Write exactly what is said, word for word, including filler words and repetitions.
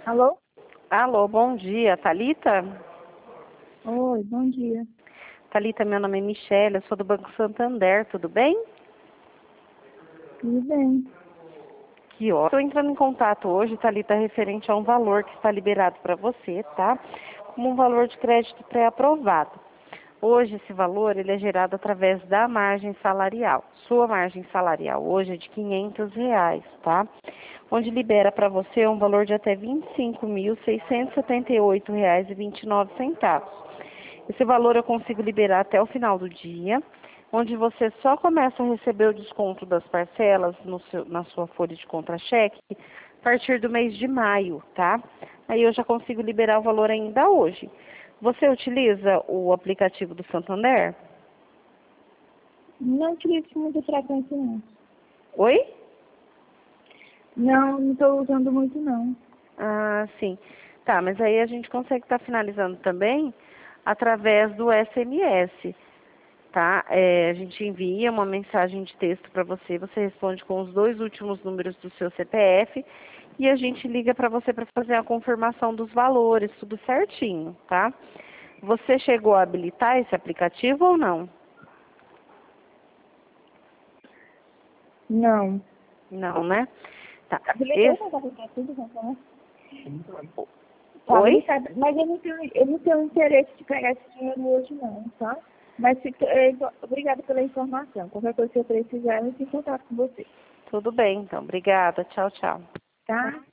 Alô? Alô, bom dia, Thalita? Oi, bom dia. Thalita, meu nome é Michelle, eu sou do Banco Santander, tudo bem? Tudo bem? Que ó. Estou entrando em contato hoje, Thalita, referente a um valor que está liberado para você, tá? Como um valor de crédito pré-aprovado. Hoje, esse valor ele é gerado através da margem salarial. Sua margem salarial hoje é de quinhentos reais, tá? Onde libera para você um valor de até vinte e cinco mil, seiscentos e setenta e oito reais e vinte e nove centavos. Esse valor eu consigo liberar até o final do dia, onde você só começa a receber o desconto das parcelas no seu, na sua folha de contra-cheque a partir do mês de maio, tá? Aí eu já consigo liberar o valor ainda hoje. Você utiliza o aplicativo do Santander? Não utilizo com muita frequência, não. Oi? Não, não estou usando muito, não. Ah, sim. Tá, mas aí a gente consegue estar finalizando também através do S M S, tá? É, a gente envia uma mensagem de texto para você, você responde com os dois últimos números do seu C P F e a gente liga para você para fazer a confirmação dos valores, tudo certinho, tá? Você chegou a habilitar esse aplicativo ou não? Não. Não, né? Tá. Habilitou Esse... com o aplicativo, né? Tá Oi? habilitado, mas eu não, tenho, eu não tenho interesse de pegar esse dinheiro hoje, não, tá? Mas fica, eh, obrigada pela informação. Qualquer coisa que eu precisar, eu entro em contato com você, Tudo bem, então. Obrigada. Tchau, tchau. tá?